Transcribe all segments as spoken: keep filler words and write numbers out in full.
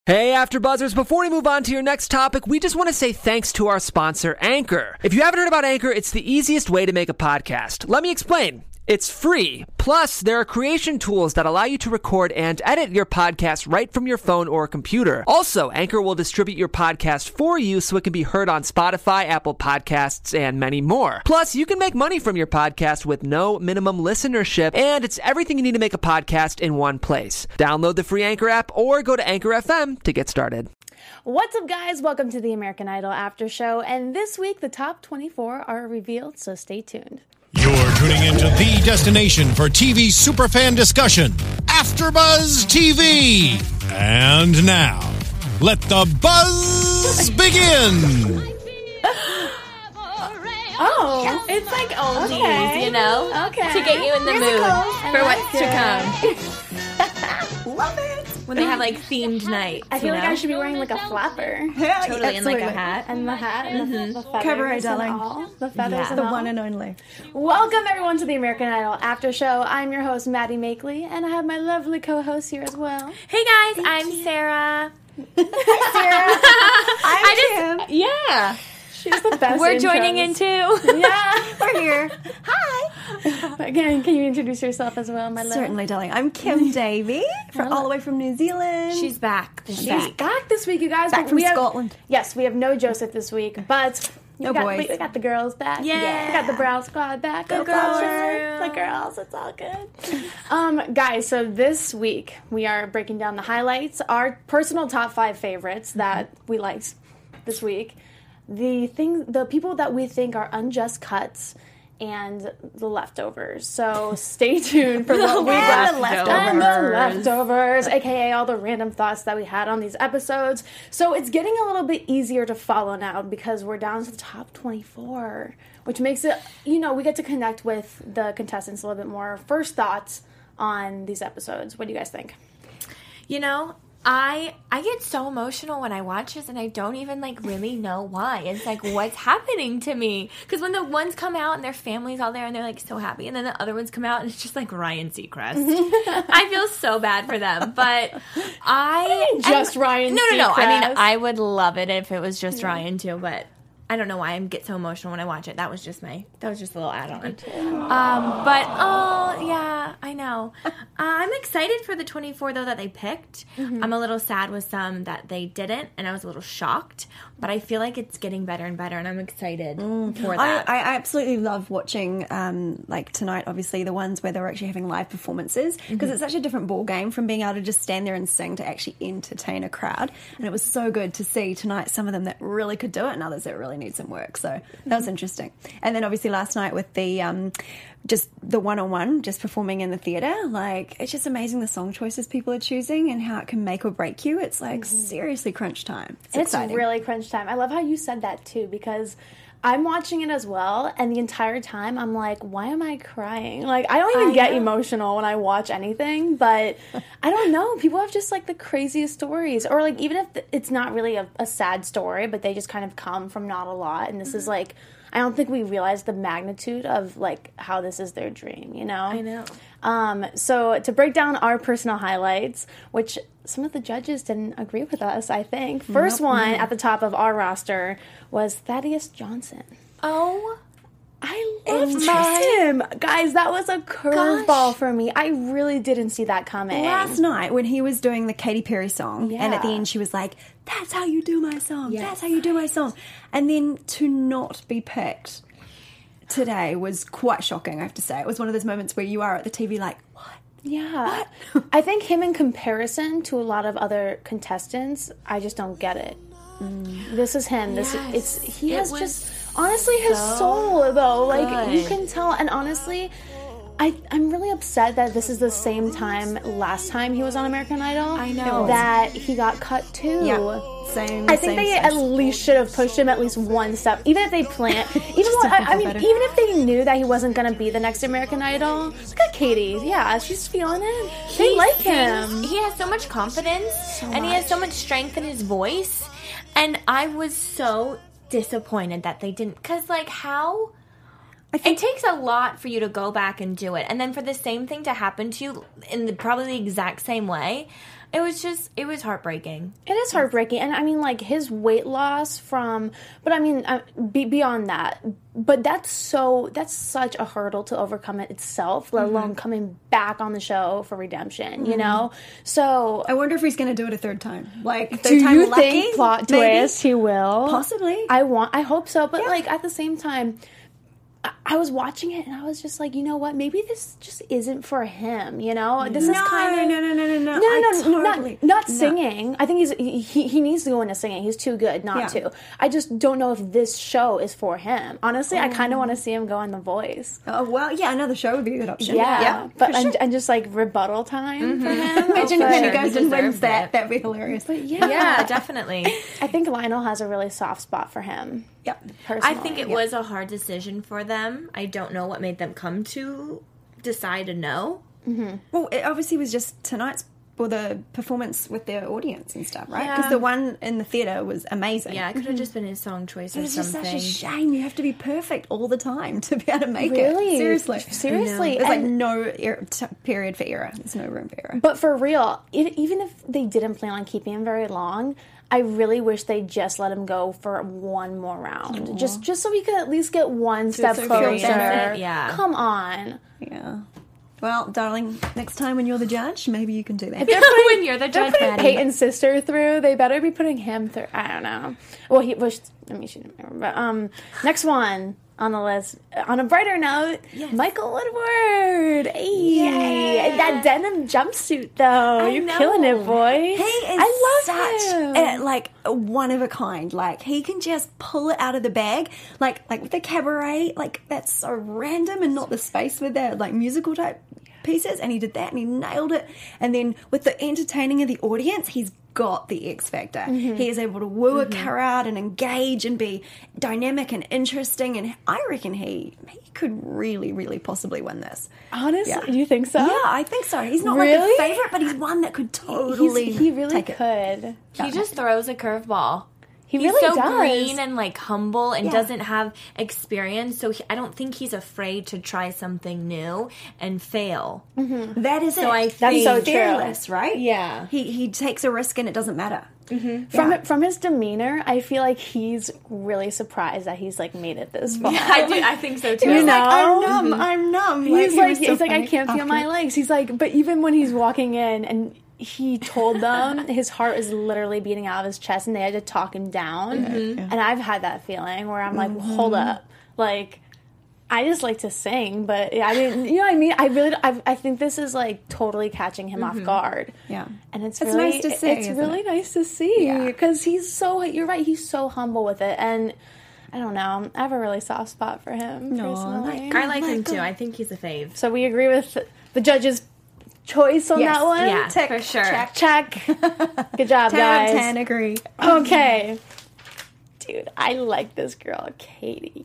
Hey, AfterBuzzers, before we move on to your next topic, we just want to say thanks to our sponsor, Anchor. If you haven't heard about Anchor, it's the easiest way to make a podcast. Let me explain. It's free. Plus, there are creation tools that allow you to record and edit your podcast right from your phone or computer. Also, Anchor will distribute your podcast for you so it can be heard on Spotify, Apple Podcasts, and many more. Plus, you can make money from your podcast with no minimum listenership, and it's everything you need to make a podcast in one place. Download the free Anchor app or go to Anchor F M to get started. What's up, guys? Welcome to the American Idol After Show, and this week the top twenty-four are revealed, so stay tuned. You're tuning into the destination for T V superfan discussion, AfterBuzz T V. And now, let the buzz begin. Oh, It's like oldies, Okay. you know? Okay. To get you in the Musicals. mood I for like what's to come. love it. When they have like themed nights. I feel you like know? I should be wearing like a flapper. Yeah, Totally in like a hat. And the hat and the, the feathers Cabaret, and darling. all. The feathers Yeah. and The all. one and only. Welcome, everyone, to the American Idol After Show. I'm your host, Maddie Makeley, and I have my lovely co-host here as well. Hey guys, I'm Sarah. Sarah. I'm I just, yeah. She's the best. We're intros. joining in too. Yeah. We're here. Hi. Again, can you introduce yourself as well, my love? Certainly, darling. I'm Kim Davey, from all the way from New Zealand. She's back. This She's week. back this week, you guys. Back but from we have- Scotland. Yes, we have no Joseph this week, but we No got, boys. We, we got the girls back. Yeah. We got the Brown Squad back. Go It's all girls. good. The girls. It's all good. um, guys, so this week we are breaking down the highlights, our personal top five favorites that we liked this week, the thing, the people that we think are unjust cuts, and the leftovers. So stay tuned for what we got. the leftovers. And the leftovers, aka all the random thoughts that we had on these episodes. So it's getting a little bit easier to follow now because we're down to the top twenty-four, which makes it, you know, we get to connect with the contestants a little bit more. First thoughts on these episodes. What do you guys think? You know, I I get so emotional when I watch this, and I don't even like really know why. It's like, what's happening to me? Because when the ones come out and their family's all there and they're like so happy, and then the other ones come out and it's just like Ryan Seacrest. I feel so bad for them, but I mean just I'm- Ryan No, no, no. I mean, Seacrest? I would love it if it was just Ryan too, but. I don't know why I get so emotional when I watch it. That was just my, that was just a little add-on. Um, but, oh, yeah, I know. Uh, I'm excited for the twenty-four, though, that they picked. Mm-hmm. I'm a little sad with some that they didn't, and I was a little shocked. But I feel like it's getting better and better, and I'm excited for I, that. I absolutely love watching, um, like tonight, obviously, the ones where they're actually having live performances, because it's such a different ball game from being able to just stand there and sing to actually entertain a crowd. And it was so good to see tonight some of them that really could do it and others that really need some work. So that was interesting. And then obviously last night with the um, just the one-on-one, just performing in the theatre, like it's just amazing the song choices people are choosing and how it can make or break you. It's like seriously crunch time. It's, It's exciting. really crunch time. I love how you said that too, because I'm watching it as well, and the entire time I'm like, why am I crying? Like, I don't even I get know. emotional when I watch anything, but I don't know. People have just like the craziest stories, or like even if it's not really a, a sad story, but they just kind of come from not a lot, and this is like, I don't think we realize the magnitude of like how this is their dream, you know? I know. Um, so to break down our personal highlights, which some of the judges didn't agree with us, I think. First one at the top of our roster was Thaddeus Johnson. oh, I loved Interesting. him. Guys, that was a curveball for me. I really didn't see that coming. Last night when he was doing the Katy Perry song, and at the Yeah. end she was like, "That's how you do my song. Yes. That's how you do my song." And then to not be picked today was quite shocking, I have to say. It was one of those moments where you are at the T V like, "What?" Yeah. I think him in comparison to a lot of other contestants, I just don't get it. This is him. This Yes. it's he It has was just honestly his so soul though. Like you good. can tell, and honestly, I I'm really upset that this is the same time last time he was on American Idol. I know. that he got cut too. Yeah, same. I think same they space. at least should have pushed him at least one step, even if they plan. Even though, to I, make I it mean, better. even if they knew that he wasn't going to be the next American Idol. Look at Katie. Yeah, she's feeling it. They He like sings- him. He has so much confidence, and he has so much strength in his voice. And I was so disappointed that they didn't, because like how it takes a lot for you to go back and do it, and then for the same thing to happen to you in the, probably the exact same way. It was just, it was heartbreaking. It is heartbreaking. And I mean, like, his weight loss from, but I mean, uh, be, beyond that, but that's so, that's such a hurdle to overcome it itself, let alone coming back on the show for redemption, you know? So. I wonder if he's going to do it a third time. Like, Do third time you lucky? think plot Maybe? twist he will? Possibly. I want, I hope so, but Yeah. like, at the same time, I- I was watching it and I was just like, you know what? Maybe this just isn't for him. You know, this is No, kind of no, no, no, no, no. no, no, I no, totally- not, not no. singing. I think he's he, he needs to go into singing. He's too good not Yeah. to. I just don't know if this show is for him. Honestly, I kind of want to see him go on The Voice. Oh, well, yeah, another show would be a good option. Yeah, but for and, sure. and just like rebuttal time for him. Imagine But- if he sure. goes He and wins deserves that. it. That'd be hilarious. But yeah, Yeah, definitely. I think Lionel has a really soft spot for him. Yep. Personally. I think it was a hard decision for them. I don't know what made them come to decide a no. Well, it obviously was just tonight's, well, the performance with their audience and stuff, right? Yeah. Because the one in the theater was amazing. Yeah, it could have just been his song choice or It's just something. such a shame. You have to be perfect all the time to be able to make Really? it. Seriously. Seriously. There's like And- no er- t- period for error. There's no room for error. But for real, it, even if they didn't plan on keeping him very long, I really wish they just let him go for one more round, just just so we could at least get one step so closer. feel it, yeah. Come on. Yeah. Well, darling, next time when you're the judge, maybe you can do that. when you're the They're judge, putting Maddie. Peyton's sister through. They better be putting him through. I don't know. Well, he was. I mean, she didn't remember. But um, next one on the list. On a brighter note, Michael Woodward. Hey, that denim jumpsuit though. You're know. killing it, boy. He is I love such him. a, like a one of a kind. Like he can just pull it out of the bag. Like like with the cabaret, like that's so random and not the space with the like musical type pieces. And he did that and he nailed it. And then with the entertaining of the audience, he's got the X factor. He is able to woo a crowd and engage and be dynamic and interesting. And I reckon he he could really really possibly win this. Honestly, Yeah. do you think so? Yeah, I think so. He's not like Really? a favorite, but he's one that could totally He's, he really take it. could. He just throws a curveball. He He's really so does. green and like humble and Yeah. doesn't have experience, so he, I don't think he's afraid to try something new and fail. That is So it. I He's think- so true. fearless, right? Yeah. He he takes a risk and it doesn't matter. From Yeah. from his demeanor, I feel like he's really surprised that he's like made it this far. I do. I think so too. You know? I'm numb. I'm numb. He's he like, was so he's like, I funny can't feel after. my legs. He's like, but even when he's walking in and he told them his heart is literally beating out of his chest and they had to talk him down. And I've had that feeling where I'm like, well, hold up. Like, I just like to sing, but I didn't, you know what I mean? I really, I, I think this is like totally catching him off guard. Yeah. And it's, It's really, nice to see, It's isn't really it? nice to see Yeah. because he's so, you're right, he's so humble with it. And I don't know, I have a really soft spot for him No, personally. like- I like him Michael. too. I think he's a fave. So we agree with the judge's choice on Yes. that one? Yeah, Tick, for sure. check. Check. Good job, ten out of guys. ten agree. Okay. Dude, I like this girl, Katie.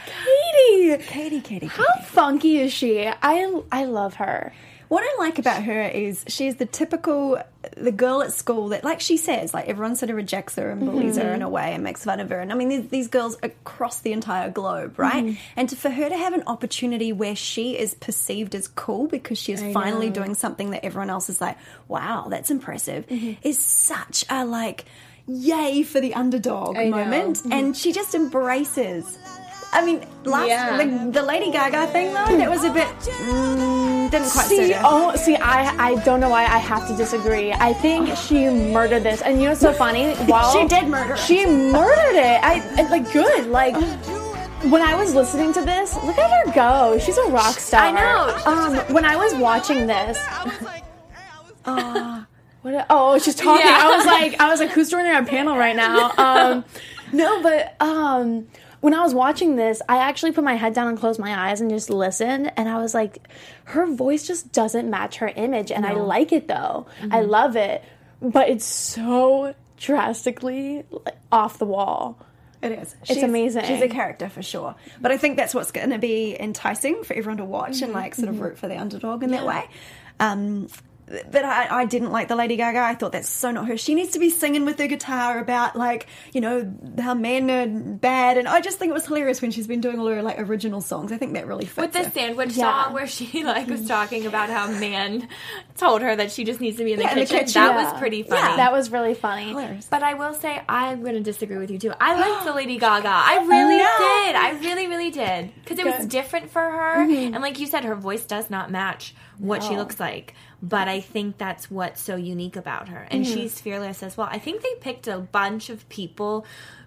Katie! Katie, Katie, How Katie. funky is she? I I love her. What I like about her is she's the typical the girl at school that, like she says, like everyone sort of rejects her and bullies her in a way and makes fun of her. And I mean, these, these girls across the entire globe, right? And to, for her to have an opportunity where she is perceived as cool because she is finally doing something that everyone else is like, wow, that's impressive, is such a like, yay for the underdog moment. And she just embraces. I mean, last Yeah. the, the Lady Gaga thing though, that was a bit mm, didn't quite See, suit her. oh, see, I I don't know why I have to disagree. I think she murdered this, and you know what's so funny? While She did murder it. She murdered it. I it, like good. Like when I was listening to this, look at her go. She's a rock star. I know. Um, when I was watching this. What? Oh, she's talking. Yeah. I was like, I was like, who's joining our panel right now? Um, no, but um, when I was watching this, I actually put my head down and closed my eyes and just listened. And I was like, her voice just doesn't match her image, and I like it though. I love it, but it's so drastically like, off the wall. It is. It's She's- amazing. She's a character for sure. But I think that's what's going to be enticing for everyone to watch and like sort of root for the underdog in that way. Um, but I, I didn't like the Lady Gaga. I thought that's so not her. She needs to be singing with her guitar about, like, you know, how men are bad. And I just think it was hilarious when she's been doing all her, like, original songs. I think that really fits With the her. sandwich Yeah. song where she, like, was talking about how a man told her that she just needs to be in the, Yeah, in the kitchen. kitchen. That Yeah. was pretty funny. Yeah. That was really funny. Hilarious. But I will say, I'm going to disagree with you, too. I liked the Lady Gaga. I really No. did. I really, really did. Because it was Good. different for her. And like you said, her voice does not match what she No. looks like. But I think that's what's so unique about her. And she's fearless as well. I think they picked a bunch of people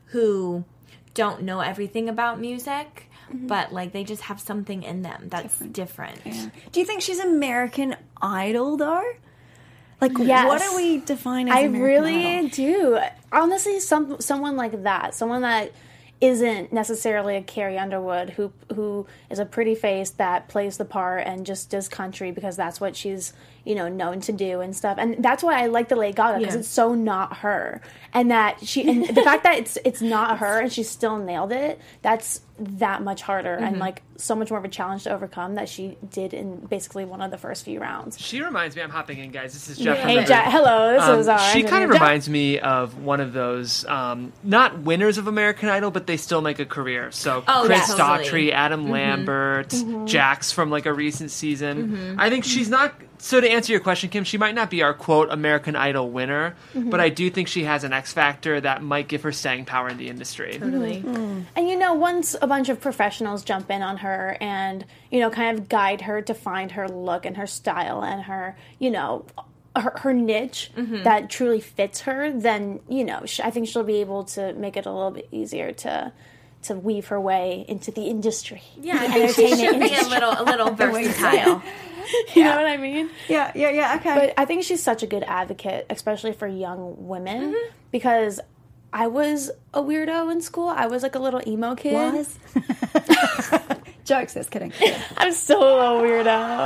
who don't know everything about music, but like they just have something in them that's different. Do you think she's American Idol, though? Like, Yes. what do we define as I American really Idol? do. Honestly, some someone like that, someone that isn't necessarily a Carrie Underwood, who who is a pretty face that plays the part and just does country because that's what she's, you know, known to do and stuff. And that's why I like the Lady Gaga, because Yeah. it's so not her. And that she and the fact that it's it's not her and she still nailed it, that's that much harder and like so much more of a challenge to overcome that she did in basically one of the first few rounds. She reminds me. I'm hopping in, guys. This is Jeff. Hey, from Jack. Hello, this Um, is our she kind of engineer, Jeff. reminds me of one of those, um, not winners of American Idol, but they still make a career. So Oh, Chris yeah, totally. Daughtry, Adam Lambert, Mm-hmm. Jax from like a recent season. I think she's not. So to answer your question, Kim, she might not be our quote American Idol winner, Mm-hmm. but I do think she has an X factor that might give her staying power in the industry. Totally. And you know, once a bunch of professionals jump in on her and, you know, kind of guide her to find her look and her style and her, you know, her, her niche that truly fits her, then, you know, sh- I think she'll be able to make it a little bit easier to to weave her way into the industry. Yeah, I The think she entertainment should be a industry. little, a little versatile. You know what I mean? Yeah, yeah, yeah, okay. But I think she's such a good advocate, especially for young women, because I was a weirdo in school. I was like a little emo kid. Was? Jokes, just kidding. I'm still a little weirdo.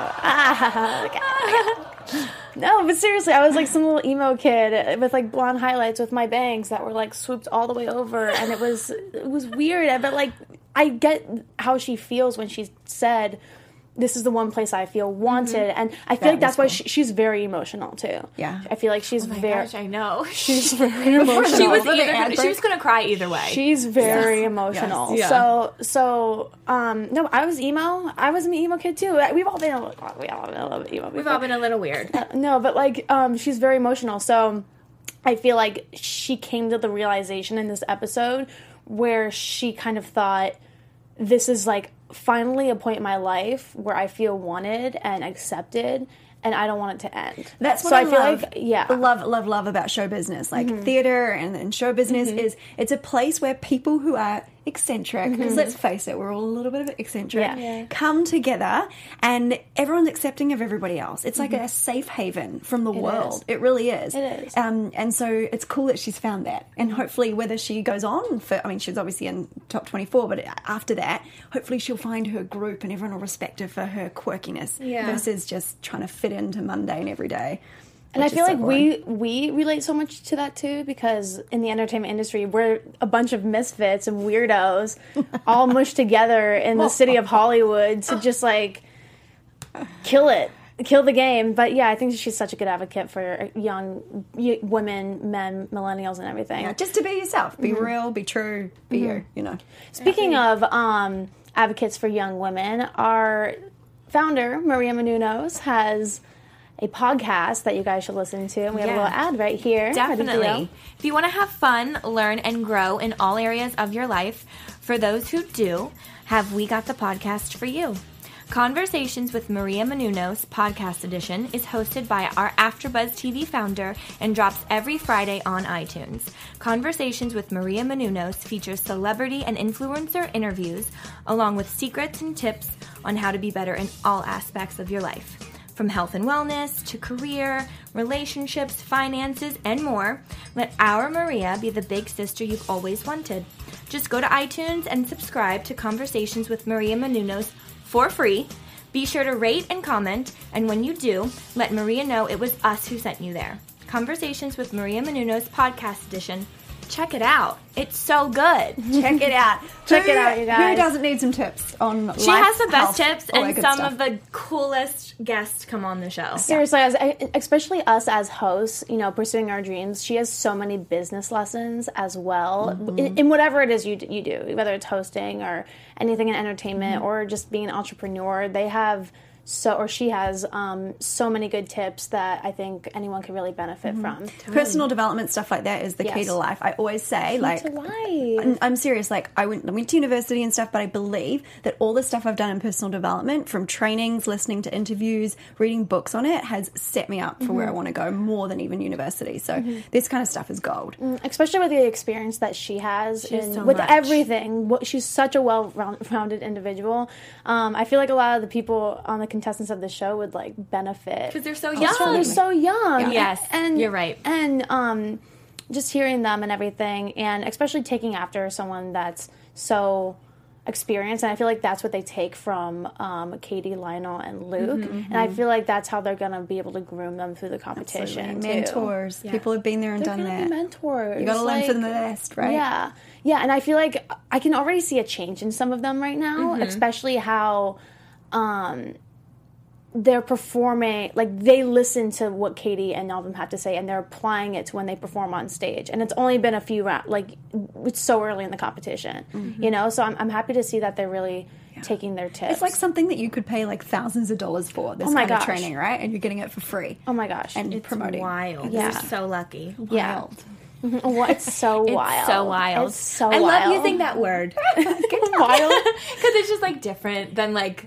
Ah, no, but seriously, I was like some little emo kid with like blonde highlights with my bangs that were like swooped all the way over, and it was it was weird. But like, I get how she feels when she said, "This is the one place I feel wanted," and I feel That like that's was why cool. she, she's very emotional too. Yeah. I feel like she's Oh my very gosh, I know. she's very emotional. She was For the either ad gonna, she break. was going to cry either way. She's very emotional. Yes. Yeah. So, so, um, no, I was emo. I was an emo kid too. We've all been, a little, we all been a little bit emo. We've all been a little weird. No, but like, um, she's very emotional. So, I feel like she came to the realization in this episode where she kind of thought, this is like finally a point in my life where I feel wanted and accepted, and I don't want it to end. That's what so I, I, feel love, like, yeah, love, love, love about show business. Like Mm-hmm. theater and, and show business is it's a place where people who are eccentric, because let's face it, we're all a little bit of eccentric, Mm-hmm. Yeah. Yeah. come together and everyone's accepting of everybody else. It's like a safe haven from the world. Mm-hmm. is. It really is. It is. Um, and so it's cool that she's found that. And hopefully, whether she goes on for, I mean, she's obviously in top twenty-four, but after that, hopefully she'll find her group and everyone will respect her for her quirkiness Yeah. versus just trying to fit into mundane every day. And I which is feel so like we we relate so much to that too, because in the entertainment industry, we're a bunch of misfits and weirdos all mushed together in the city of Hollywood to just like kill it, kill the game. But yeah, I think she's such a good advocate for young y- women, men, millennials, and everything. Yeah, just to be yourself, be real, be true, be you. You know. Speaking of um, advocates for young women, our founder, Maria Menounos, has a podcast that you guys should listen to. And we have Yeah. a little ad right here. Ready to Definitely. go? If you want to have fun, learn, and grow in all areas of your life, for those who do, have We Got the Podcast for you. Conversations with Maria Menounos Podcast Edition is hosted by our AfterBuzz T V founder and drops every Friday on iTunes. Conversations with Maria Menounos features celebrity and influencer interviews, along with secrets and tips on how to be better in all aspects of your life. From health and wellness to career, relationships, finances, and more, let our Maria be the big sister you've always wanted. Just go to iTunes and subscribe to Conversations with Maria Menounos for free. Be sure to rate and comment, and when you do, let Maria know it was us who sent you there. Conversations with Maria Menounos Podcast Edition check it out. It's so good. Check it out. Check Who- it out, you guys. Who doesn't need some tips on She life, has the best health, tips all that and good some stuff. of the coolest guests come on the show. Seriously, as, especially us as hosts, you know, pursuing our dreams, she has so many business lessons as well in, in whatever it is you d- you do, whether it's hosting or anything in entertainment or just being an entrepreneur. They have so, or she has um, so many good tips that I think anyone can really benefit from. Personal development stuff like that is the key Yes. to life. I always say, like, to life. I'm, I'm serious. Like, I went, I went to university and stuff, but I believe that all the stuff I've done in personal development, from trainings, listening to interviews, reading books on it, has set me up for where I want to go more than even university. So this kind of stuff is gold. Especially with the experience that she has She has in, so with much. everything. What- She's such a well-rounded individual. Um, I feel like a lot of the people on the contestants of the show would like benefit Because they're so So young. they're so young. Yeah. Yes, and you're right. And um, just hearing them and everything, and especially taking after someone that's so experienced. And I feel like that's what they take from um, Katie, Lionel, and Luke. Mm-hmm, And I feel like that's how they're gonna be able to groom them through the competition. too. Mentors. People have been there and They're done gonna that. be mentors. You got to learn like- from the best, right? Yeah. Yeah, and I feel like I can already see a change in some of them right now, Mm-hmm. especially how um, they're performing. Like, they listen to what Katie and all of them have to say, and they're applying it to when they perform on stage. And it's only been a few rounds. Like, it's so early in the competition, Mm-hmm. you know? So I'm, I'm happy to see that they're really taking their tips. It's like something that you could pay like thousands of dollars for, this Oh my kind of gosh. training, right? And you're getting it for free. oh my gosh. And promoting. Wild. Yeah. You're so lucky. yeah. Wild. Well, it's so It's wild. so wild. It's so I wild. love using that word. wild. Because it's just like different than like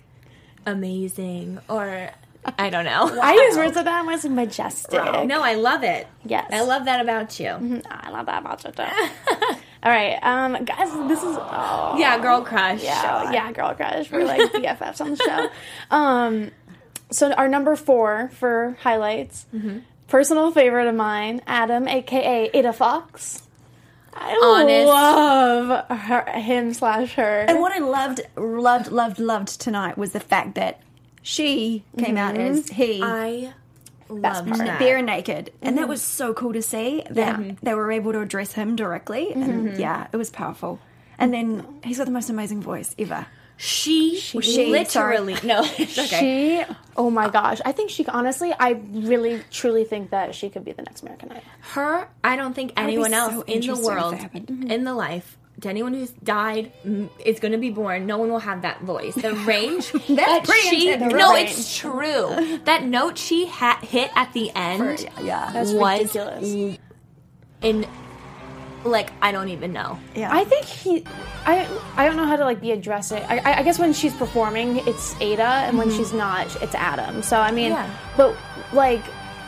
amazing or I don't know. I use words like that. I'm like majestic. No, I love it. Yes. I love that about you. I love that about you too. All right, um, guys, this is oh, Yeah, girl crush. yeah, yeah, girl crush. We're like B F Fs on the show. Um, so our number four for highlights, personal favorite of mine, Adam, aka Ada Fox. I Honest. love her, him slash her. And what I loved, loved, loved, loved tonight was the fact that she came out as he. I loved that. bare naked, and that was so cool to see that they were able to address him directly, and yeah, it was powerful. And then he's got the most amazing voice ever. She, She- literally no, it's okay. She, oh my gosh, I think she honestly, I really truly think that she could be the next American Idol. Her, I don't think would be anyone so else in the interesting if world, that happened. in the life, to anyone who's died, mm, is going to be born. No one will have that voice. The range that pretty she, intense. no, range. it's true. That note she ha- hit at the end Yeah, That's was ridiculous. in, like, I don't even know. yeah. I think he, I, I don't know how to like be addressing. I, I, I guess when she's performing, it's Ada, and when she's not, it's Adam. So I mean, Yeah. but like,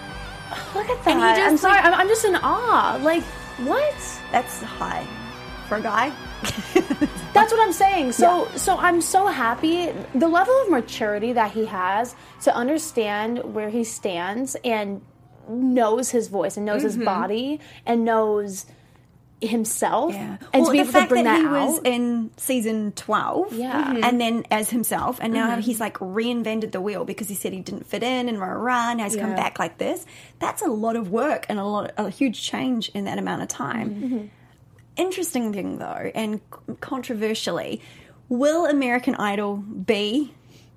look at that. And he just, I'm sorry, like- I'm, I'm just in awe. Like, what? That's high for a guy. That's what I'm saying. So, so I'm so happy. The level of maturity that he has to understand where he stands and knows his voice and knows his body and knows himself, Yeah. and well, to be the able fact to bring that, that, he out. was in season twelve, Yeah. Mhm. and then as himself, and now he's like reinvented the wheel because he said he didn't fit in and rah rah. Now he's come Yeah. back like this. That's a lot of work and a lot, a huge change in that amount of time. Mm-hmm. Interesting thing though, and controversially, will American Idol be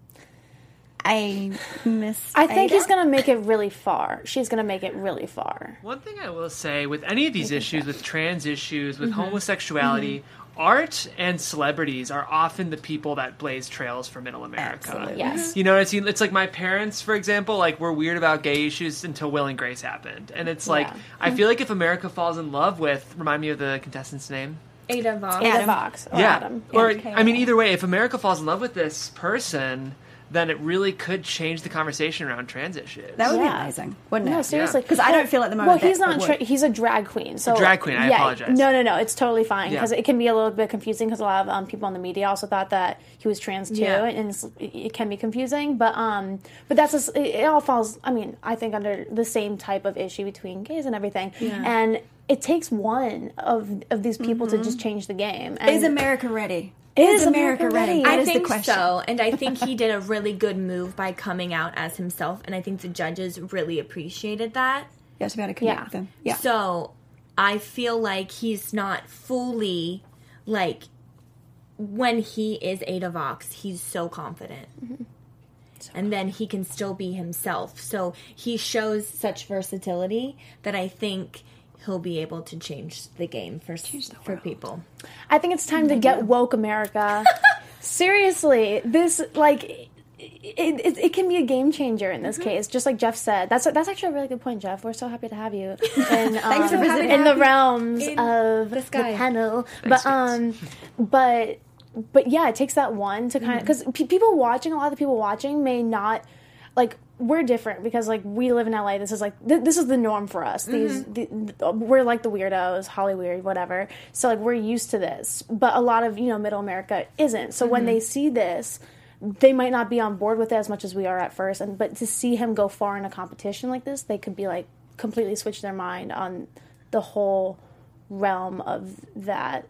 a Miss? I think Ada? he's gonna make it really far. She's gonna make it really far. One thing I will say with any of these issues, with trans issues, with homosexuality, art and celebrities are often the people that blaze trails for middle America. Absolutely. Yes. You know, it's, it's like my parents, for example, like were weird about gay issues until Will and Grace happened. And it's like, Yeah. I feel like if America falls in love with, remind me of the contestant's name. Ada Voss. Ada Adam. Vox or yeah. Adam. Or, Yeah. I mean, either way, if America falls in love with this person, then it really could change the conversation around trans issues. That would Yeah. be amazing, wouldn't it? No, seriously. Because I don't feel at the moment. Well, he's that not. it Tra- would. he's a drag queen. So drag queen, I yeah, apologize. No, no, no. It's totally fine because Yeah. it can be a little bit confusing because a lot of um, people in the media also thought that he was trans too, Yeah. and it's, it, it can be confusing. But um, but that's just, it, it all falls. I mean, I think under the same type of issue between gays and everything, and it takes one of of these people to just change the game. And Is America ready? Is Is America America ready? ready? That I is the think question. so, and I think he did a really good move by coming out as himself, and I think the judges really appreciated that. You have to be able to connect Yeah. with them. Yeah. So I feel like he's not fully, like, when he is Ada Vox, he's so confident. Mm-hmm. So and then he can still be himself. So he shows such versatility that I think he'll be able to change the game for, the for people. I think it's time to get woke, America. Seriously, this, like, it, it, it can be a game changer in this mm-hmm. case, just like Jeff said. That's that's actually a really good point, Jeff. We're so happy to have you in, um, Thanks for visiting. in the realms in of the, the sky. panel. Thanks, but um, but but yeah, it takes that one to kind of, because pe- people watching, a lot of the people watching may not, like, we're different because, like, we live in L A. This is like th- this is the norm for us. These mm-hmm. the, we're like the weirdos, Hollywood, whatever. So like we're used to this, but a lot of, you know, Middle America isn't. So mm-hmm. when they see this, they might not be on board with it as much as we are at first. And but to see him go far in a competition like this, they could be like completely switch their mind on the whole realm of that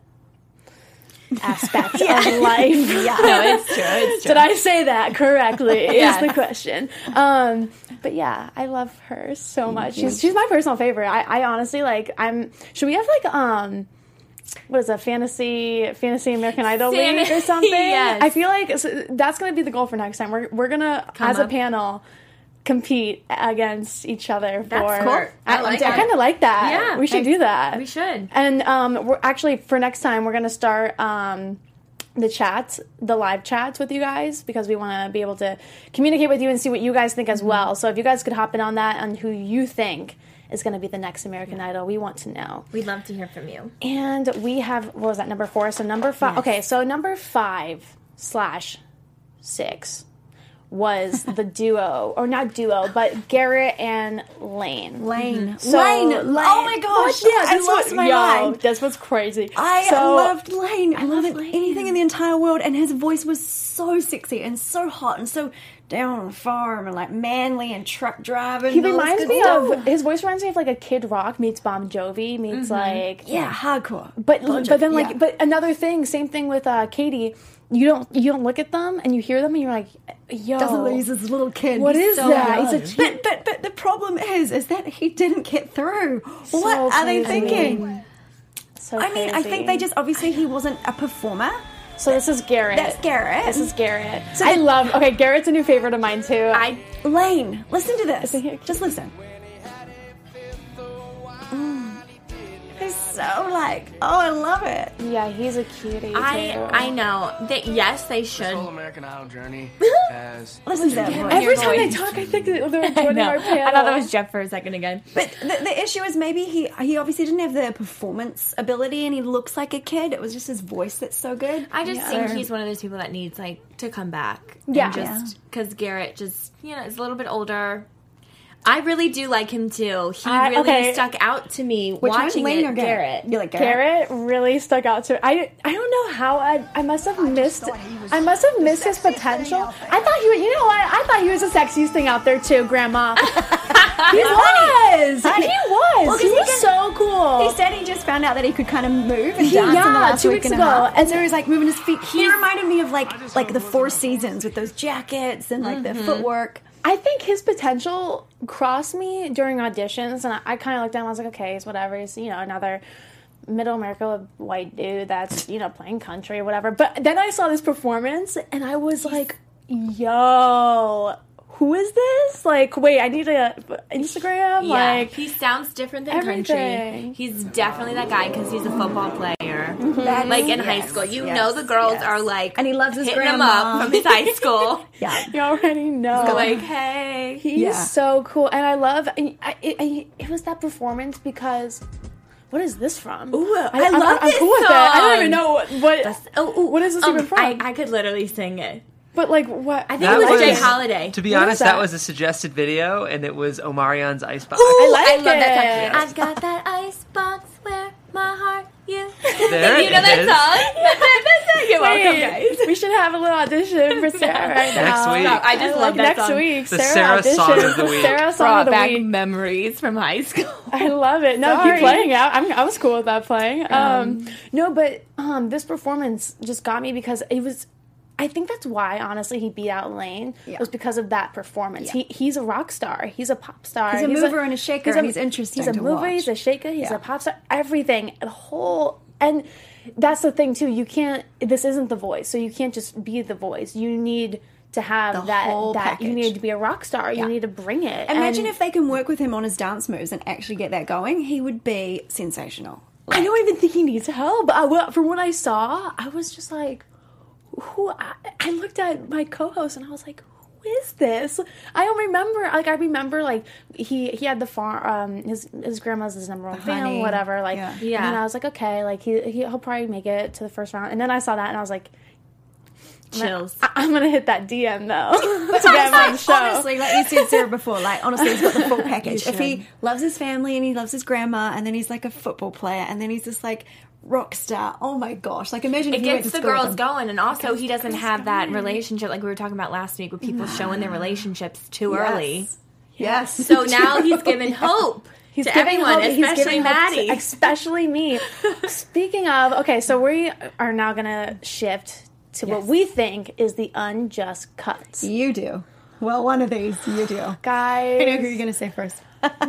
aspect yeah. of life. Yeah, no, it's true. It's true. Did I say that correctly? Yes. Is the question. Um, but yeah, I love her so much. She's she's my personal favorite. I, I honestly like. I'm. Should we have like um, what is that fantasy fantasy American Idol Sam- league or something? Yes. I feel like so that's gonna be the goal for next time. We're we're gonna Come as up. a panel compete against each other. That's for, cool. I, I like I it. kind of like that. Yeah, we should do that. We should. And um, we're actually for next time we're gonna start um, the chats, the live chats with you guys because we want to be able to communicate with you and see what you guys think as well. So if you guys could hop in on that and who you think is going to be the next American Idol, we want to know. We'd love to hear from you. And we have, what was that, number four? So number five. Yes. Okay, so number five slash six was the duo, or not duo, but Garrett and Lane. Lane. So, Lane. Lane. Oh my gosh. Yeah, I that's lost what, my yo, mind. That's what's crazy. I so, loved Lane. I, loved love Lane. anything in the entire world, and his voice was so sexy and so hot and so down on the farm and like manly and truck driving. He and all this reminds good me stuff. of, his voice reminds me of like a Kid Rock meets Bon Jovi meets Mm-hmm. like yeah, hardcore. But Bon but then Jovi, like yeah. but another thing, same thing with uh, Katie. You don't you don't look at them and you hear them and you're like, yo, doesn't lose his little kid. What He's is so that? young. He's a but but but the problem is is that he didn't get through. What are they crazy. thinking? So I mean, I crazy. think they just obviously he wasn't a performer. So this is Garrett. That's Garrett. This is Garrett. So I the- love. Okay, Garrett's a new favorite of mine too. I Lane, listen to this. Listen here. Just listen. Mm. He's so like, oh, I love it. yeah, he's a cutie. I too. I know that yes, they This whole should. American Idol journey has Listen to that voice. Every Your time they voice. talk, I think they're joining I know. our panel. I thought that was Jeff for a second again. But the, the issue is maybe he he obviously didn't have the performance ability, and he looks like a kid. It was just his voice that's so good. I just Yeah. think he's one of those people that needs like to come back. Yeah. and just because Garrett just you know is a little bit older. I really do like him too. He I- really okay. stuck out to me Which one, watching Lane it. or Garrett? You like Garrett Garrett? really stuck out to I I don't know how I I must have missed I must have missed his potential. I thought he was, you know what? I thought he was the sexiest thing out there too, Grandma. he was. Honey. He was. Well, 'cause he he was can- so cool. He said he just found out that he could kind of move and He- dance in the yeah, last two week weeks and a ago. half. And so he was like moving his feet. He He's- reminded me of like like the Four Seasons with those jackets and like the footwork. I think his potential crossed me during auditions, and I, I kind of looked at him. I was like, okay, it's whatever. He's, you know, another middle America white dude that's, you know, playing country or whatever. But then I saw this performance, and I was like, yo, who is this? Like, wait, I need a Instagram. Yeah, Like, he sounds different than everything. country. He's definitely that guy because he's a football player. That Like is- in high yes, school, you yes, know the girls yes. are like, And he loves his hitting him grandma. up from his high school. Yeah. you already know. like, hey, He's Yeah. so cool, and I love. I, I, I, it was that performance because. What is this from? Ooh, I I'm- love I'm, I'm this cool with that. I don't song. even know what. what oh, ooh, what is this um, even from? I, I could literally sing it. but like, what? I think That it was, Jay was- Holiday. To be What honest, is that? that? was a suggested video, and it was Omarion's Icebox. I like I love it. that song. I've got that ice box where my heart used to There be. You know it that is. song? That's it. You're welcome, Wait, guys. we should have a little audition for Sarah right now. Next week. No, I just I love like that next song. week. The Sarah, Sarah audition. song of the week. Sarah song Brought of the back week. memories from high school. I love it. No, Sorry. keep playing out. I'm, I was cool with that playing. Um, no, but um, this performance just got me because it was. I think that's why, honestly, he beat out Lane. Yeah. Was because of that performance. Yeah. He He's a rock star. He's a pop star. He's a mover and a shaker, and he's interesting He's a to mover, watch. he's a shaker, he's Yeah. a pop star. Everything. The whole... And that's the thing, too. You can't... This isn't The Voice, so you can't just be The Voice. You need to have The that... whole that You package. need to be a rock star. You Yeah. need to bring it. Imagine And if they can work with him on his dance moves and actually get that going. He would be sensational. I don't even think he needs help. I, well, from what I saw, I was just like... Who? I, I looked at my co-host and I was like... Who is this? I don't remember. Like I remember, like he he had the farm. Um, his his grandma's his number one The fan, honey. whatever. Like Yeah. Yeah. And I was like, okay, like he, he he'll probably make it to the first round. And then I saw that and I was like, Chills. I, I'm gonna hit that D M though to get him on the show. Honestly, like you said, Sarah, before, like, honestly, he's got the full package. You If he should. loves his family and he loves his grandma, and then he's like a football player, and then he's just like rock star. Oh my gosh! Like, imagine It if you went gets to the school with girls him. going, and also gets he the doesn't girls have that going. relationship like we were talking about last week with people showing their relationships too early. Yes. So now he's giving hope He's to giving everyone, hope- he's especially giving hope to- Maddie. especially me. Speaking of, okay, so we are now gonna shift to what Yes. we think is the unjust cuts, You do. Well, one of these you do. guys. I know who you're going to say first.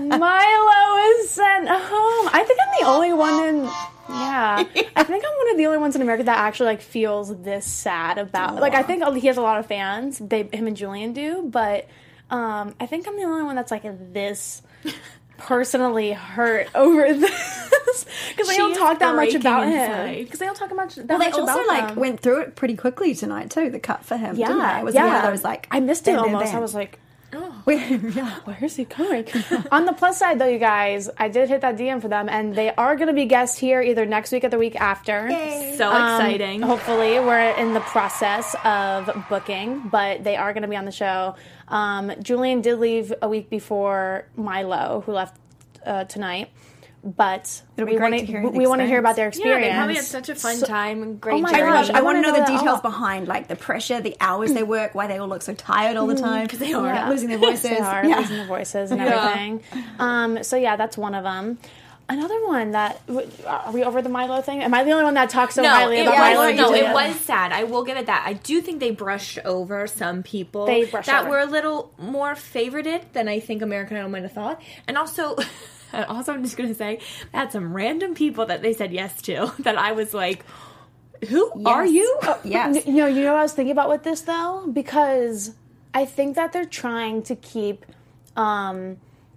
Milo is sent home. I think I'm the only one in. Yeah, I think I'm one of the only ones in America that actually like feels this sad about. Like, I think he has a lot of fans. They, him and Julian do, but um, I think I'm the only one that's like this personally hurt over this because they She don't is talk that much breaking about him. inside. Because they don't talk much that Well, they much also about like them. went through it pretty quickly tonight too. The cut for him, Yeah, didn't they? It was yeah. one of those like I missed it bam, bam, almost. bam. I was like. yeah. Where's he going? On the plus side, though, you guys, I did hit that D M for them, and they are going to be guests here either next week or the week after. So Um, exciting. Hopefully, we're in the process of booking, but they are going to be on the show. Um, Julian did leave a week before Milo, who left uh, tonight. But It'll be we great want to hear we, the we want to hear about their Yeah, experience. they probably had such a fun So- time and great Oh my journey. gosh, I, I want to wanna know the know that details all. behind like the pressure, the hours they work, why they all look so tired all the time because they are. like, losing their voices. They are yeah. losing their voices and Yeah. everything. Um, so yeah, that's one of them. Another one that are we over the Milo thing? Am I the only one that talks so No, highly it about was, Milo? and no, Julia? it was sad. I will give it that. I do think they brushed over some people They brushed that over. were a little more favorited than I think American Idol might have thought. And also, also I'm just going to say, I had some random people that they said yes to that I was like, who are Yes. you? Oh, yes. You know, you know what I was thinking about with this though, because I think that they're trying to keep um,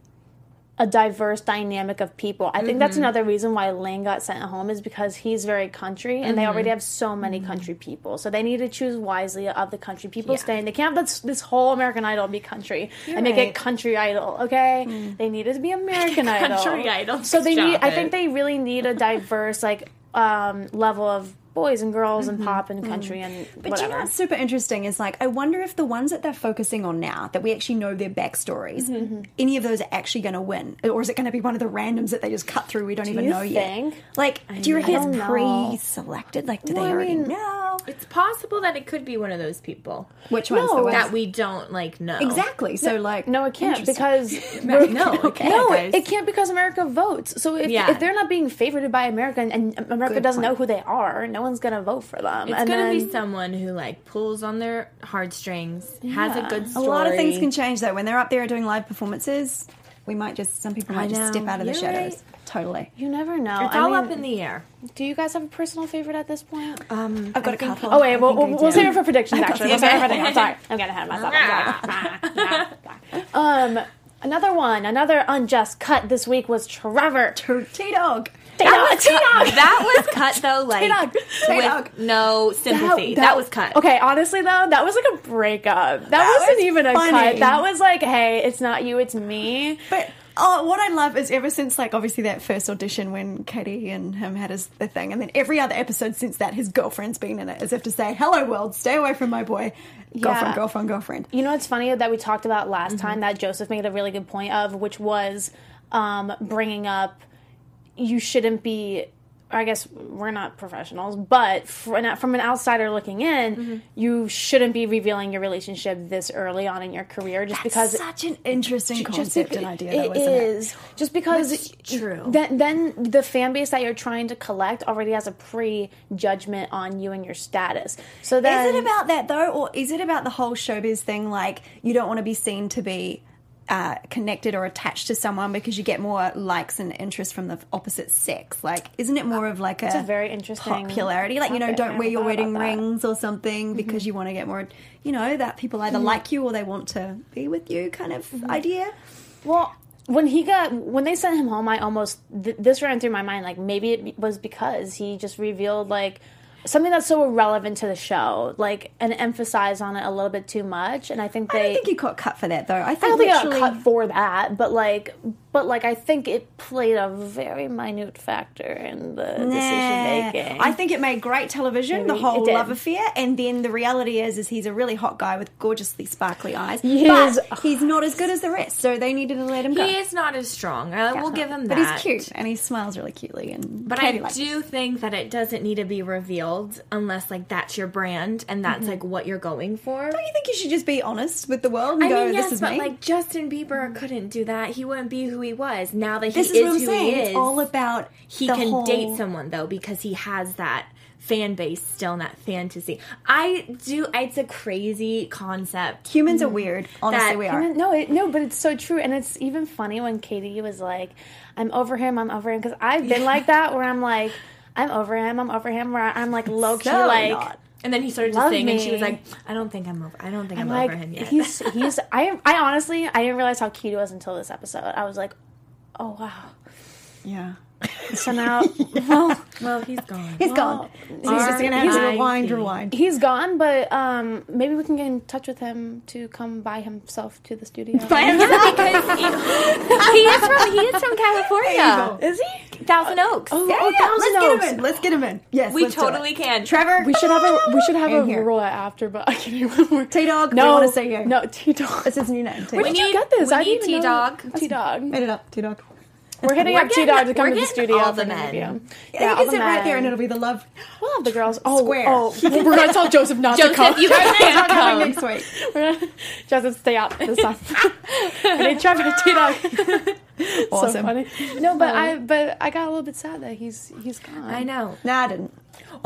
a diverse dynamic of people. I think that's another reason why Lane got sent home is because he's very country, and they already have so many country people. So they need to choose wisely of the country people Yeah. staying. They can't have this, this whole American Idol be country and make right. it country Idol. Okay, they need it to be American Idol. Country Idol. So they Stop need. I it. think they really need a diverse like um, level of boys and girls and pop and country and But whatever. you know what's super interesting is like I wonder if the ones that they're focusing on now that we actually know their backstories, Mm-hmm. any of those are actually going to win, or is it going to be one of the randoms that they just cut through? We don't even you know think? yet. Like, do you reckon I don't it's know. pre-selected? Like, do Well, they I already mean- know? It's possible that it could be one of those people Which one's No. the ones? that we don't like know. Exactly. So like, No, it can't interesting. because No, it can't, no, guys. it, it can't because America votes. So if, Yeah. if they're not being favored by America and, and America Good doesn't point. know who they are, no one's gonna vote for them. It's and gonna then, be someone who like pulls on their heartstrings, has a Yeah. good a story. lot of things can change though. When they're up there doing live performances, we might just some people might just know. step out of the You're shadows. right. Totally. You never know. It's I all mean, up in the air. Do you guys have a personal favorite at this point? Um, I've got I a think- couple. Oh wait, I we'll, think I we'll, we'll do. save it for predictions. Actually, we'll the- save it for predictions. Sorry, I'm getting ahead of myself. um, another one, another unjust cut this week was Trevor. T-Dog. That was that was cut though, like T-Dog. T-Dog. with no sympathy. That, was cut. Okay, honestly though, that was like a breakup. That, That wasn't was even a funny. cut. That was like, hey, it's not you, it's me. But oh, what I love is ever since like obviously that first audition when Katie and him had his the thing, and then every other episode since that, his girlfriend's been in it as if to say, "Hello world, stay away from my boy." Girlfriend, Yeah. girlfriend, girlfriend. You know what's funny that we talked about last Mm-hmm. time that Joseph made a really good point of, which was um, bringing up you shouldn't be I guess we're not professionals, but from an outsider looking in, mm-hmm. you shouldn't be revealing your relationship this early on in your career just That's because such an interesting just, concept just, and idea, it though, isn't is. it? Just because That's true. Then, then the fan base that you're trying to collect already has a pre-judgment on you and your status. So then, is it about that though, or is it about the whole showbiz thing? Like, you don't want to be seen to be Uh, connected or attached to someone because you get more likes and interest from the opposite sex. Like, isn't it more of like a, it's a very interesting popularity? Like, you know, topic. don't wear your wedding that. rings or something because mm-hmm. you want to get more, you know, that people either mm-hmm. like you or they want to be with you kind of mm-hmm. idea. Well, when he got, when they sent him home, I almost, th- this ran through my mind, like maybe it was because he just revealed like something that's so irrelevant to the show, like, and emphasize on it a little bit too much. And I think they, I don't think he got cut for that though. I, think I don't think literally... he got cut for that, but like, but like, I think it played a very minute factor in the nah. decision making. I think it made great television, Maybe the whole it did. love affair, and then the reality is, is he's a really hot guy with gorgeously sparkly eyes, he but is, he's not as good as the rest, so they needed to let him go. He is not as strong. I yeah. will give him that. But he's cute, and he smiles really cutely. And but Katie I likes do it. think that it doesn't need to be revealed unless, like, that's your brand and that's, mm-hmm. like, what you're going for. Don't you think you should just be honest with the world and I go, mean, yes, this is but, me? like, Justin Bieber couldn't do that. He wouldn't be who he was. Now that he this is, is what I'm who saying. he is, it's all about he the can whole... date someone, though, because he has that fan base still in that fantasy. I do, it's a crazy concept. Humans are weird. Honestly, That we are. Human, no, it, no, but it's so true. And it's even funny when Katie was like, I'm over him, I'm over him. Because I've been like that where I'm like, I'm over him, I'm over him. Where I'm like low-key So like... not. And then he started to Love sing, me. and she was like, "I don't think I'm over. I don't think I'm, I'm like, over him yet." He's he's. I I honestly I didn't realize how cute he was until this episode. I was like, oh wow. Yeah. So now, well, well, he's gone. He's well, gone. He's just going to have to rewind, rewind. He's gone, but um, maybe we can get in touch with him to come by himself to the studio. By himself because he, he is from he is from California. Is he? Thousand Oaks. Oh, Yeah, oh, yeah. Thousand Let's Oaks. get him in. Let's get him in. Yes, we let's do totally it. can. Trevor, We should have a we should have In a here. roll after, but I can't even remember. T Dog. No, we want to see you. No, T Dog. That's his new name. T Where Dog. did you need- get this? we I need didn't even know. T-Dog. T Dog. Made it up. T Dog. We're hitting We're up getting- T Dog to come we're to the getting studio all for the an men. interview. Yeah, Yeah, you all can the sit right there, men. and it'll be the love. We'll have the girls. Oh, Square. oh, we're gonna tell Joseph not to come. Joseph, you guys can't come. next week. We're gonna, Joseph, stay out this time. I need Trevor to T Dog. Awesome. So funny. No, but I but I got a little bit sad that he's he's gone. I know. No, I didn't.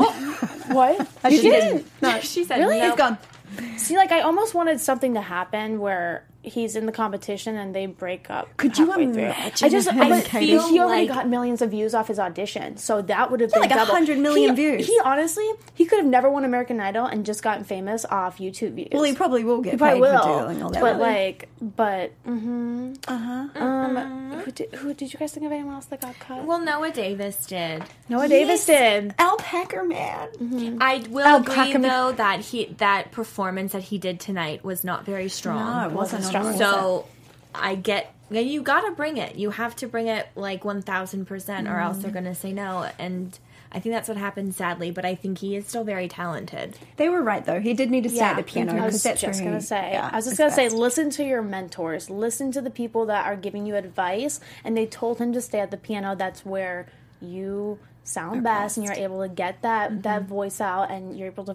What? I You didn't. didn't? No, She said Really? no. he's gone. See, like I almost wanted something to happen where he's in the competition and they break up. Could you halfway through. imagine I just him I, and but Katie? he already like- got millions of views off his audition, so that would have been like a double. hundred million He- views. He honestly, he could have never won American Idol and just gotten famous off YouTube views. Well, he probably will get He probably paid will, for doing all that. but like, but mm-hmm. uh huh. Um, who did, who did you guys think of anyone else that got cut? Well, Noah Davis did. Noah Davis did. Alpaca Man. I will Alpaca agree man. though that he that performance that he did tonight was not very strong. No, it wasn't strong. So I get you got to bring it. You have to bring it like one thousand percent, or else they're going to say no. And I think that's what happened, sadly. But I think he is still very talented. They were right though. He did need to stay at the piano I because was that's just where gonna he- say. yeah, I was just it's gonna say, best. listen to your mentors, listen to the people that are giving you advice, and they told him to stay at the piano. That's where you sound best, and you're able to get that that voice out, and you're able to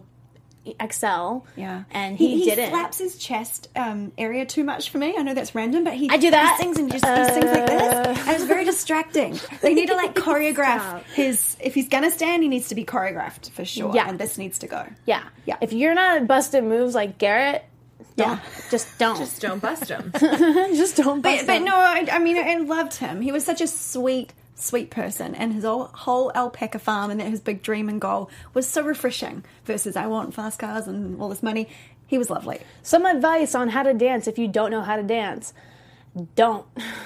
excel. Yeah, and he, he, didn't. slaps his chest um, area too much for me. I know that's random, but he I do that. He sings and just he sings like this, and it's very distracting. They need to like choreograph Stop. his. If he's gonna stand, he needs to be choreographed for sure. Yeah. and this needs to go. Yeah, Yeah. If you're not busting moves like Garrett, don't, Yeah. just don't, Just don't bust him. just don't. Bust But, but them. no, I, I mean, I loved him. He was such a sweet, sweet person, and his whole, whole alpaca farm and that his big dream and goal was so refreshing. Versus, I want fast cars and all this money. He was lovely. Some advice on how to dance if you don't know how to dance. Don't.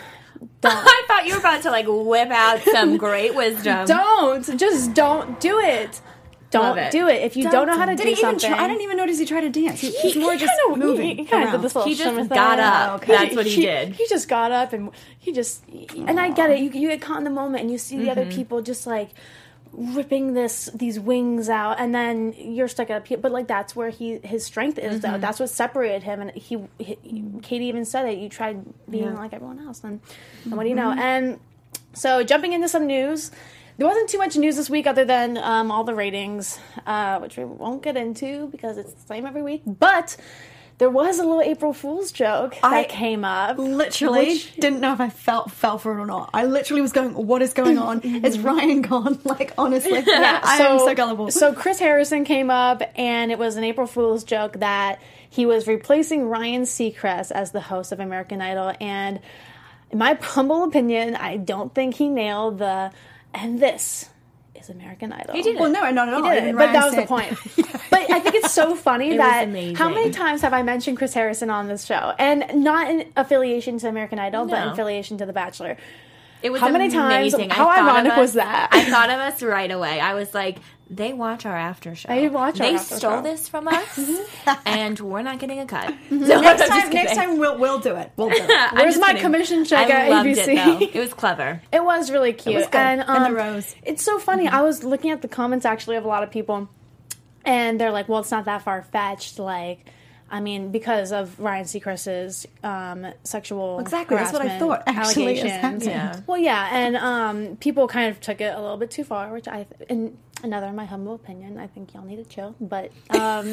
I thought you were about to like whip out some great wisdom. Don't. Just don't do it. Love Don't it. do it. If you don't, know how to Did do he even something. try? I didn't even notice he tried to dance. He, he's more he just kinda, moving. He, he kind of around. did this little He just shimmer got thing. up. That's what he did. He just got up and he just. And I get it. You, you get caught in the moment and you see the other people just like ripping this these wings out, and then you're stuck at a. But like that's where he his strength is though. That's what separated him. And he, he Katie even said it. You tried being like everyone else, and, and what do you know? And so jumping into some news. there wasn't too much news this week other than um, all the ratings, uh, which we won't get into because it's the same every week. But there was a little April Fool's joke that I came up. Literally which- didn't know if I felt fell for it or not. I literally was going, what is going on? Is Ryan gone? Like, honestly, Yeah, I am so gullible. So Chris Harrison came up, and it was an April Fool's joke that he was replacing Ryan Seacrest as the host of American Idol. And in my humble opinion, I don't think he nailed the, and this is American Idol. He did it. Well, no, not at all. He did it, Even but Ryan that was the said- point. But I think it's so funny It that was amazing. how many times have I mentioned Chris Harrison on this show, and not in affiliation to American Idol, but in No. affiliation to The Bachelor. It was How many times- amazing. I how thought of ironic us- was that? I thought of us right away. I was like, they watch our after show. They watch our They after stole show. this from us, and we're not getting a cut. So Next I'm just time, next kidding. time we'll we'll do it. We'll do it. I'm Where's just my kidding. commission check I at loved A B C? It, though. It was clever. It was really cute. was good. And, And the um, rose. It's so funny. I was looking at the comments actually of a lot of people, and they're like, well, it's not that far fetched. Like, I mean, because of Ryan Seacrest's um, sexual Exactly, that's what I harassment thought actually is allegations. happening. Yeah. Well, yeah, and um, people kind of took it a little bit too far, which I, in another, in my humble opinion, I think y'all need to chill. But um,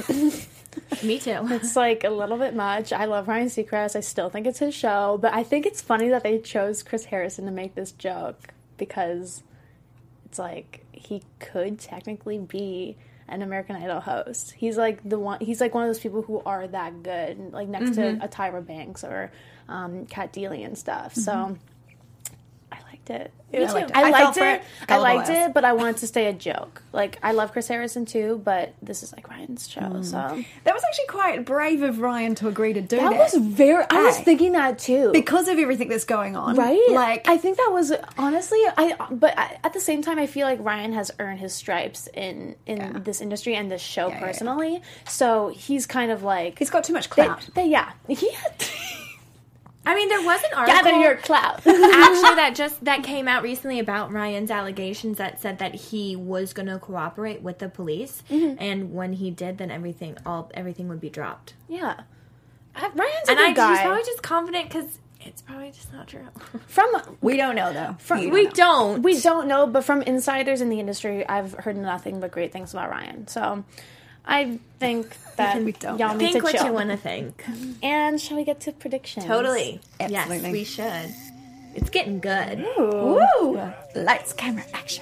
Me too. it's like a little bit much. I love Ryan Seacrest. I still think it's his show, but I think it's funny that they chose Chris Harrison to make this joke because it's like he could technically be an American Idol host. He's like the one. He's like one of those people who are that good, like next to a Tyra Banks or um, Kat Deely and stuff. So I liked it. It was- liked it. I I fell liked for it. it. I Gullible liked ass. it, but I wanted to stay a joke. Like I love Chris Harrison too, but this is like Ryan's show. So That was actually quite brave of Ryan to agree to do that. that was very. I was Hey. thinking that too. because of everything that's going on, Right? Like, I think that was honestly, I. But I, at the same time, I feel like Ryan has earned his stripes in in Yeah. this industry and this show Yeah, yeah, yeah. personally. So he's kind of like he's got too much they, clout. they- yeah, he had I mean, there was an article gather your clout. actually that just that came out recently about Ryan's allegations that said that he was going to cooperate with the police, and when he did, then everything all everything would be dropped. Yeah, Uh, Ryan's a And good I guy. he's probably just confident because it's probably just not true. From We don't know though. From- We We don't know. don't. we don't know, but from insiders in the industry, I've heard nothing but great things about Ryan. So I think that We don't y'all know. need think to what chill. you want to think. And shall we get to predictions? Totally. Absolutely. Yes, we should. It's getting good. Woo! Lights, camera, action.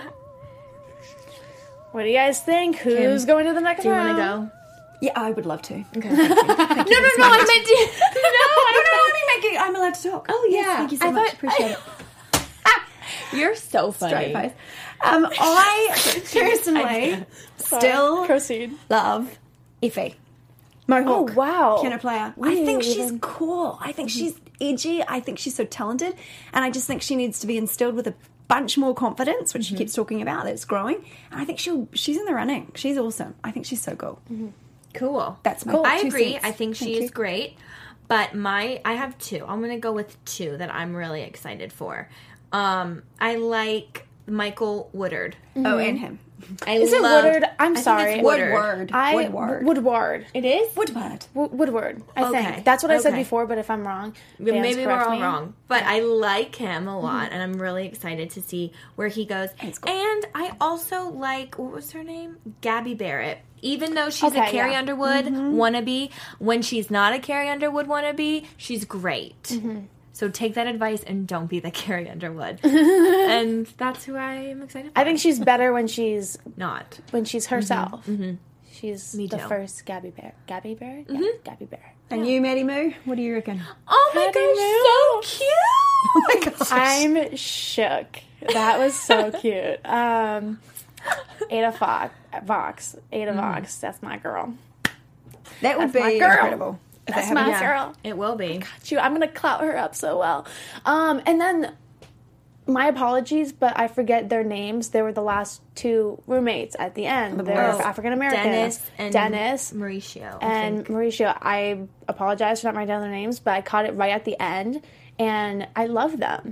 What do you guys think? Who's going to the next Do you round? want to go? Yeah, I would love to. Okay. no, no, no. I meant to. No, I don't know. I'm making. I'm allowed to talk. Oh yeah. thank you so I much. thought- Appreciate it. You're so funny. Straight face. Um, I personally still Proceed. love Effie. Mohawk. Oh, wow. Piano player. We I didn't think she's even- cool. I think she's edgy. I think she's so talented. And I just think she needs to be instilled with a bunch more confidence, which she keeps talking about, that it's growing. And I think she'll she's in the running. She's awesome. I think she's so cool. Cool. That's my I two agree. cents. I think Thank she is you. great. But my I have two. I'm gonna go with two that I'm really excited for. Um, I like Michael Woodard. Oh, and him. I Is it love- Woodard? I'm I think sorry. it's Woodard. Woodward. I Woodward. Woodward. It is. Woodward. W- Woodward. I Okay. think that's what I said Okay. before. But if I'm wrong, Maybe fans we're correct all me. wrong, but I like him a lot, and I'm really excited to see where he goes. It's cool. And I also like what was her name, Gabby Barrett. Even though she's Okay, a Carrie yeah. Underwood wannabe, when she's not a Carrie Underwood wannabe, she's great. So take that advice and don't be the Carrie Underwood. And that's who I am excited for. I think she's better when she's not. when she's herself. She's Me the too. first Gabby Bear. Gabby Bear. Yeah, Gabby Bear. And you, Maddie Moo? What do you reckon? Oh my Patty gosh, so cute! Oh my gosh. I'm shook. That was so cute. Um, Ada Fox. Vox. Ada Vox. That's my girl. That would That's my be girl. incredible. If That's they my have a- girl. It will be. Shoot, I'm gonna clout her up so well. Um, and then my apologies, but I forget their names. They were the last two roommates at the end. They're Oh, African Americans. Dennis and Dennis Mauricio. I and think. Mauricio. I apologize for not writing down their names, but I caught it right at the end, and I love them.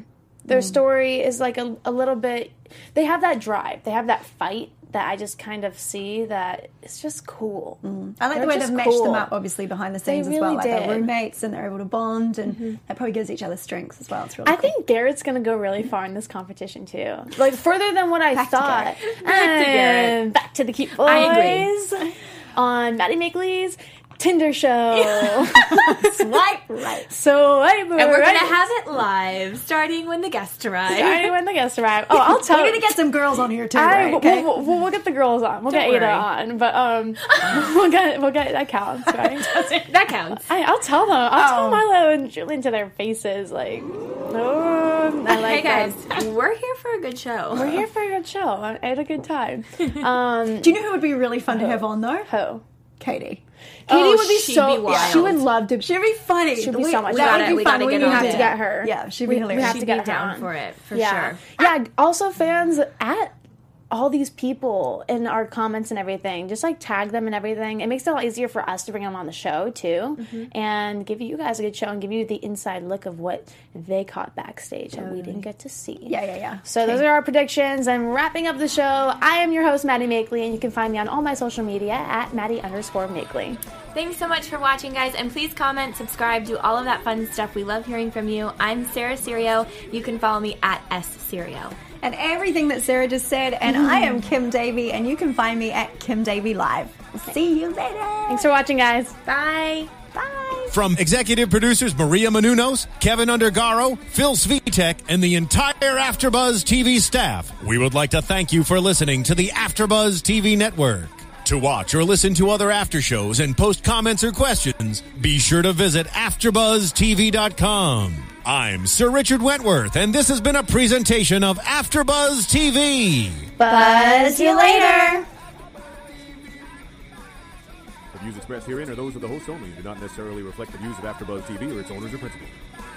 Their story is like a, a little bit. They have that drive. They have that fight that I just kind of see that it's just cool. Mm. I like They're the way they've just matched cool. them up, obviously, behind the scenes They as well. really Like they're did. roommates and they're able to bond, and Mm-hmm. that probably gives each other strength as well. It's really I cool. think Garrett's gonna go really far in this competition too, like further than what I Back to thought. Garrett. Back to Garrett. And back to the cute boys. I agree. On Maddie Makeley's Tinder show. Swipe right. So I'm And we're going to have it live starting when the guests arrive. Starting when the guests arrive. Oh, I'll tell We're you. going to get some girls on here too, I, right? we'll, Okay. we'll, we'll, we'll get the girls on. We'll Don't get Ada worry. on, but um, we'll get we'll get that counts, right? That counts. I, I'll tell them. I'll Oh. tell Milo and Julian to their faces, like, oh, I like Hey guys, them. we're here for a good show. We're here for a good show. I had a good time. Um, Do you know who would be really fun to have on though? who? Katie. Katie Oh, would be she'd so. be wild. She would love to. She'd be funny. She'd be We- so much that fun. would be We fun. gotta We get need her We on. have to get her. Yeah, she'd be We- we hilarious. have She'd to be get her down on. for it, for yeah. sure. Yeah. Also, fans at all these people in our comments and everything, just like tag them and everything. It makes it a lot easier for us to bring them on the show too, Mm-hmm. and give you guys a good show and give you the inside look of what they caught backstage that we didn't get to see. Yeah, yeah, yeah. So those are our predictions. I'm wrapping up the show. I am your host, Maddie Makeley, and you can find me on all my social media at Maddie underscore Makeley. Thanks so much for watching, guys, and please comment, subscribe, do all of that fun stuff. We love hearing from you. I'm Sarah Serio. You can follow me at S Serio. And everything that Sarah just said, and I am Kim Davey, and you can find me at Kim Davey Live. See you later. Thanks for watching, guys. Bye. Bye. From executive producers Maria Menounos, Kevin Undergaro, Phil Svitek, and the entire AfterBuzz T V staff, we would like to thank you for listening to the AfterBuzz T V network. To watch or listen to other after shows and post comments or questions, be sure to visit after buzz T V dot com. I'm Sir Richard Wentworth, and this has been a presentation of AfterBuzz T V. Buzz you later. The views expressed herein are those of the hosts only and do not necessarily reflect the views of AfterBuzz T V or its owners or principals.